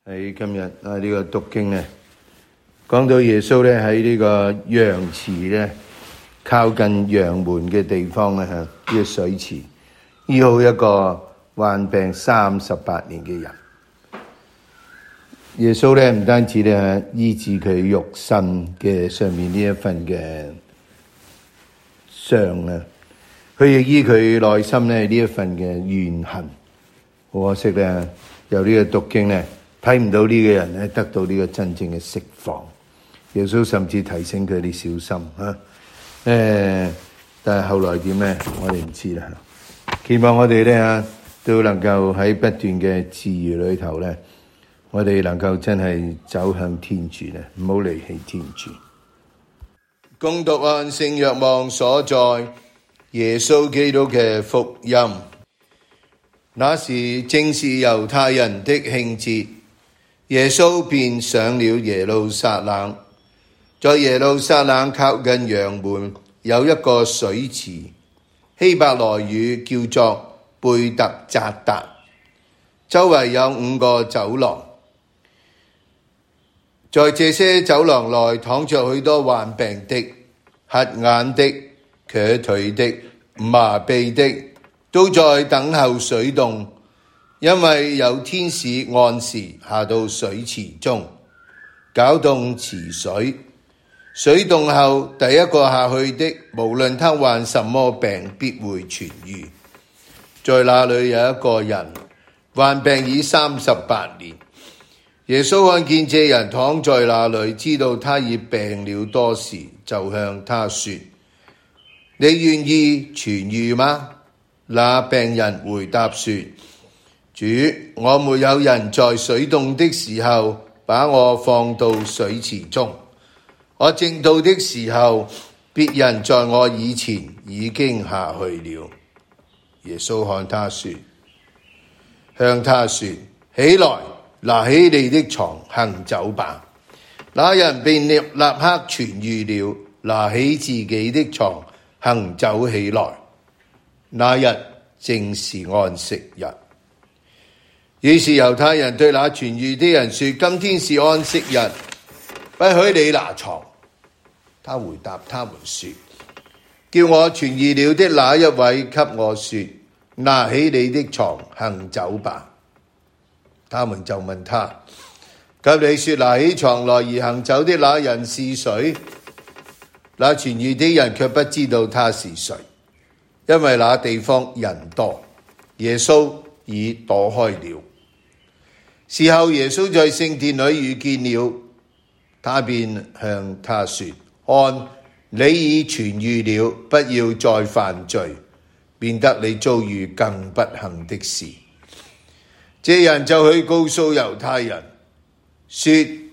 喺今日呢個讀經咧，講到耶穌咧喺呢個羊池咧，靠近羊門嘅地方咧，呢個水池醫好一個患病38年嘅人。耶穌咧唔單止咧醫治佢肉身嘅上面呢一份嘅傷啊，佢亦醫佢內心咧呢一份嘅怨恨。好可惜咧，由呢個讀經咧。睇唔到呢個人咧得到呢個真正嘅釋放，耶穌甚至提醒佢哋小心啊！但係後來點咧？我哋唔知啦。希望我哋咧都能夠喺不斷嘅治癒裏頭咧，我哋能夠真係走向天主咧，唔好離棄天主。恭讀按聖若望所載耶穌基督嘅福音。那時正是猶太人的慶節。耶穌便上了耶路撒冷，在耶路撒冷靠近羊門有一個水池，希伯來語叫做貝特匝達，周圍有5個走廊。在這些走廊內躺着許多患病的、瞎眼的、瘸腿的、麻痹的，都在等候水動。因為有天使按時下到水池中，攪動池水。水動後，第一個下去的，無論他患什麼病，必會痊癒。在那裡有一個人患病已38年。耶穌看見這人躺在那裡，知道他已病了多時，就向他說：你願意痊癒嗎？那病人回答說：主，我沒有人在水動的時候把我放到水池中。我正到的時候，別人在我以前已經下去了。耶穌向他說：起來，拿起你的床行走吧。那人便立刻痊癒了，拿起自己的床行走起來。那日正是安息日。於是猶太人對那痊癒的人說：今天是安息日，不許你拿床。他回答他們說：叫我痊癒了的那一位給我說，拿起你的床行走吧。他們就問他：給你說拿起床來而行走的那人是誰？那痊癒的人卻不知道他是誰，因為那地方人多，耶穌已躲開了。事後耶穌在聖殿裡遇見了他，便向他說：看，你已痊癒了，不要再犯罪，免得你遭遇更不幸的事。這人就去告訴猶太人，使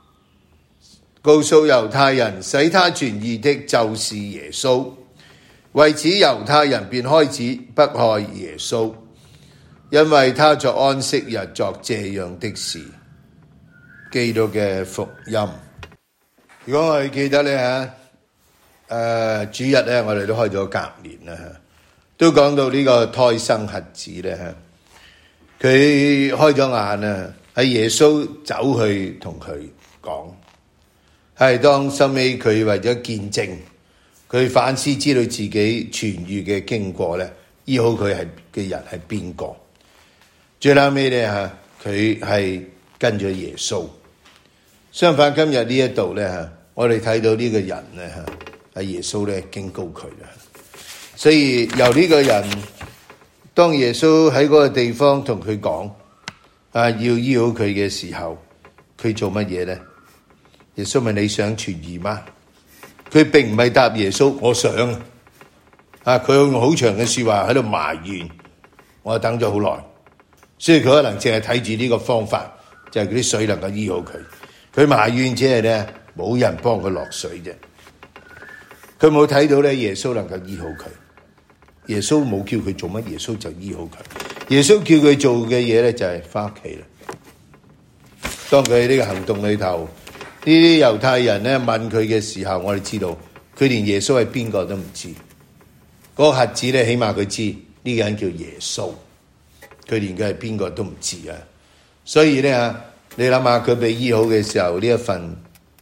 他痊癒的就是耶穌。為此猶太人便開始迫害耶穌，因為他在安息日作這樣的事。基督嘅福音。如果我哋記得咧主日咧，我哋都開咗革年啦，都講到呢個胎生瞎子咧，佢開咗眼啊，係耶穌走去同佢講，係當收尾佢為咗見證，佢反思知道自己痊癒嘅經過咧，醫好佢嘅人係邊個？最後尾咧佢係跟咗耶穌。相反今日呢一度咧我哋睇到呢個人咧係耶穌咧警告佢啦。所以由呢個人，當耶穌喺嗰個地方同佢講要醫好佢嘅時候，佢做乜嘢咧？耶穌問：你想痊癒嗎？佢並唔係答耶穌我想佢用好長嘅說話喺度埋怨，我等咗好耐。所以佢可能淨係睇住呢個方法，就係嗰啲水能夠醫好佢。佢埋怨只係咧冇人幫佢落水啫。佢冇睇到咧耶穌能夠醫好佢。耶穌冇叫佢做乜，耶穌就醫好佢。耶穌叫佢做嘅嘢咧就係翻屋企啦。當佢喺呢個行動裏頭，呢啲猶太人咧問佢嘅時候，我哋知道佢連耶穌係邊個都唔知。嗰個瞎子咧，起碼佢知呢個人叫耶穌，佢連佢係邊個都唔知啊。所以咧你諗下佢被醫好嘅時候，呢一份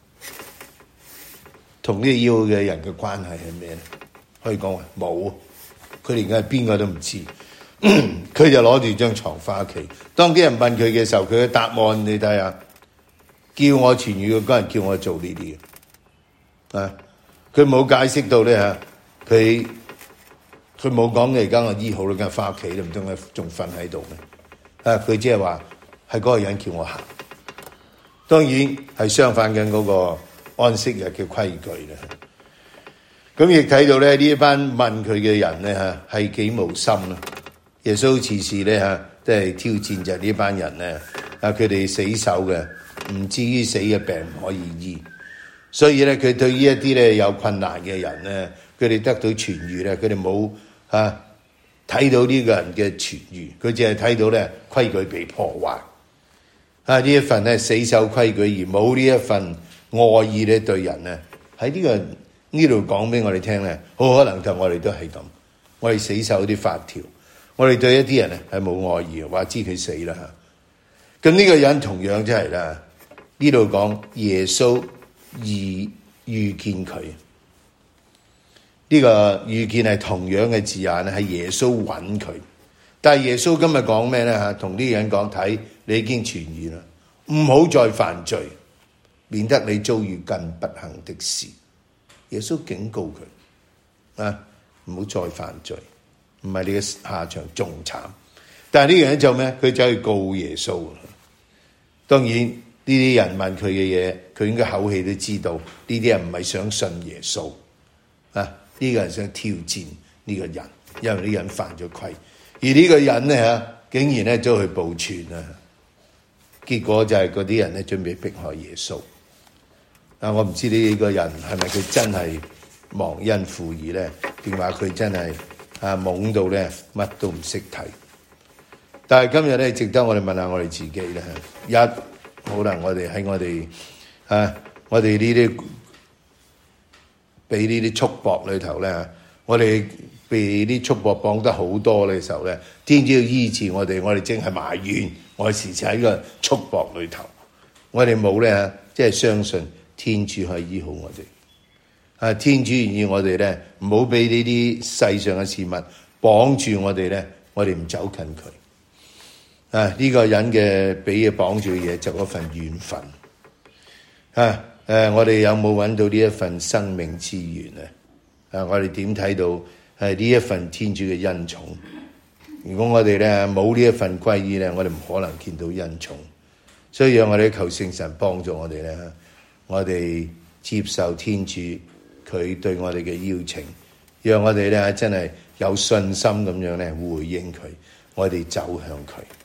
同呢個醫好嘅人嘅關係係咩咧？可以講話冇，佢連係邊個都唔知。佢就攞住張床返屋企。當啲人問佢嘅時候，佢嘅答案你睇下，叫我痊愈嘅嗰人叫我做呢啲嘅。佢冇解釋到咧嚇，佢冇講嘅而家我醫好啦，梗係返屋企啦，唔通佢仲瞓喺度咩？佢只係話係嗰個人叫我行。當然係相反緊嗰個安息日嘅規矩啦。咁亦睇到咧呢一班問佢嘅人咧嚇係幾無心啦。耶穌次次咧嚇都係挑戰就係呢班人咧佢哋死守嘅唔至於死嘅病唔可以醫，所以咧佢對於一啲咧有困難嘅人咧，佢哋得到痊愈咧，佢哋冇睇到呢個人嘅痊愈，佢淨係睇到咧規矩被破壞。呢一份咧死守規矩而冇呢一份愛意咧對人咧，喺呢度講俾我哋聽咧，好可能就我哋都係咁，我哋死守啲法條，我哋對一啲人咧係冇愛意，話知佢死啦嚇。咁呢個人同樣真係啦，呢度講耶穌遇見佢，呢個遇見係同樣嘅字眼咧，係耶穌揾佢。但係耶穌今日講咩咧嚇？同呢個人講，睇你已經痊愈啦，唔好再犯罪，免得你遭遇更不幸的事。耶穌警告佢唔好再犯罪，唔係你嘅下場仲慘。但係呢個人做咩？佢走去告耶穌。當然呢啲人問佢嘅嘢，佢應該口氣都知道呢啲人唔係想信耶穌呢個人想挑戰呢個人，因為呢個人犯咗規。而呢個人咧竟然咧走去報傳，結果就係嗰啲人咧準備迫害耶穌。我唔知呢個人係咪佢真係忘恩負義咧，定話佢真係懵到咧乜都唔識睇。但係今日咧，值得我哋問下我哋自己咧，可能我哋喺我哋我哋呢啲俾呢啲束縛裏頭咧，我哋被啲束縛綁得好多嘅時候咧，天主要醫治我哋，我哋淨係埋怨，我哋時時喺個束縛裏頭，我哋冇咧即係相信天主可以醫好我哋。天主願意我哋咧唔好俾呢啲世上嘅事物綁住我哋咧，我哋唔走近佢。呢個人嘅俾嘢綁住嘅嘢就嗰份緣分。我哋有冇揾到呢一份生命之源啊？我哋點睇到呢一份天主嘅恩寵？如果我哋咧冇呢一份歸依咧，我哋唔可能見到恩寵。所以讓我哋求聖神幫助我哋咧，我哋接受天主佢對我哋嘅邀請，讓我哋咧真係有信心咁樣咧回應佢，我哋走向佢。